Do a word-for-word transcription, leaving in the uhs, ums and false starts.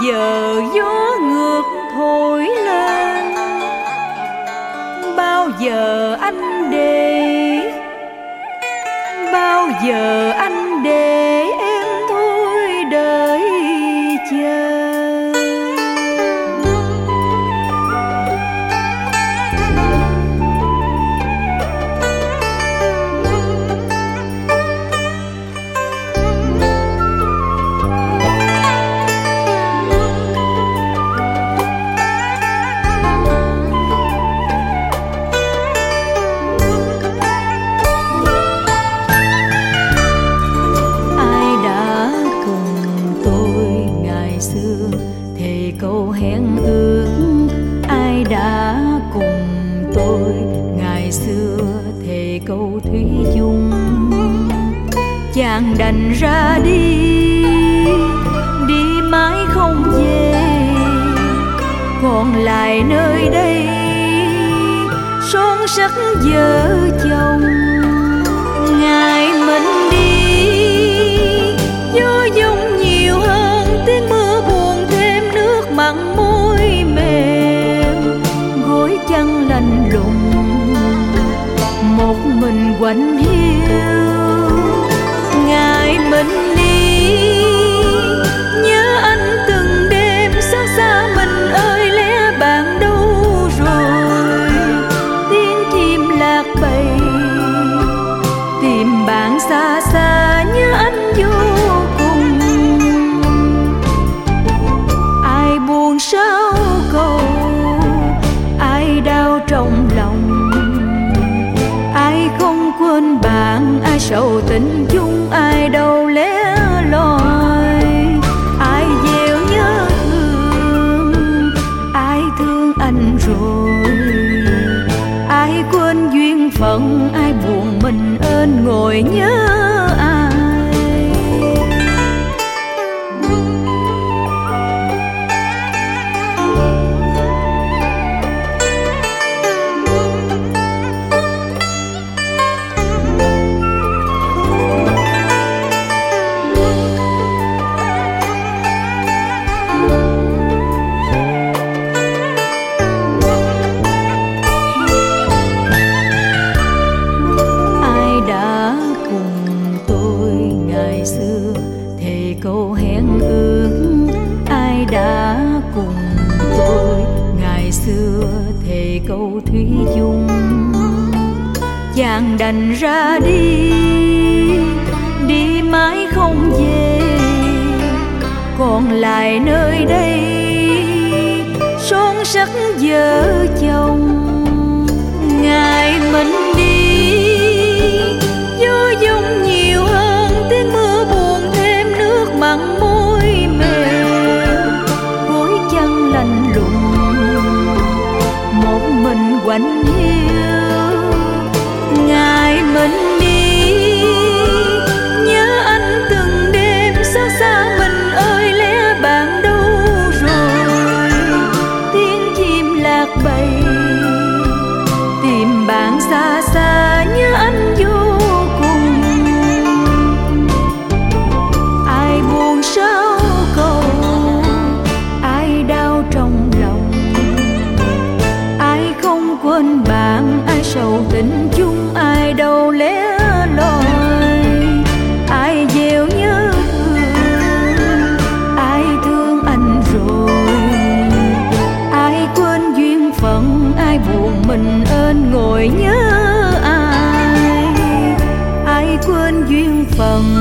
giờ gió ngược thổi lên, bao giờ anh để, bao giờ anh để em thôi đợi chờ. Câu hẹn ước ai đã cùng tôi ngày xưa thề câu thủy chung, chàng đành ra đi, đi mãi không về, còn lại nơi đây son sắc vợ chồng. Ngày mình đi gió giông nhiều hơn tiếng mưa buồn, thêm nước mặn môi mềm, gối chăn lạnh lùng một mình quạnh hiu. Ngày mình đi nhớ anh từng đêm xa xa mình ơi, lẽ bạn đâu rồi? Tiếng chim lạc bầy tìm bạn xa xa, nhớ anh vô cùng. Ai buồn sao cầu, ai đau trong lòng, ai không quên bạn, ai sầu tình chung, ai đâu lẻ loi, ai gieo nhớ thương, ai thương anh rồi, ai quên duyên phận, ai buồn mình ên ngồi nhớ ai. Câu hẹn ước ai đã cùng tôi ngày xưa thề câu thủy chung, chàng đành ra đi, đi mãi không về, còn lại nơi đây son sắc vợ chồng. Ngày mình đi gió giông nhiều hơn tiếng mưa buồn, thêm nước mặn môi mềm, gối chăn lạnh lùng một mình quạnh hiu. Ngày mình đi nhớ anh từng đêm xa xa mình ơi, lẽ bạn đâu rồi? Tiếng chim lạc bầy tìm bạn xa xa, nhớ anh vô cùng. Ai buồn sao cầu, ai đau trong lòng, ai không quên bạn, ai sầu tình chung, ai đâu lẻ loi, ai gieo nhớ thương, ai thương anh rồi, ai quên duyên phận, ai buồn mình ên ngồi nhớ ai, ai quên duyên phận,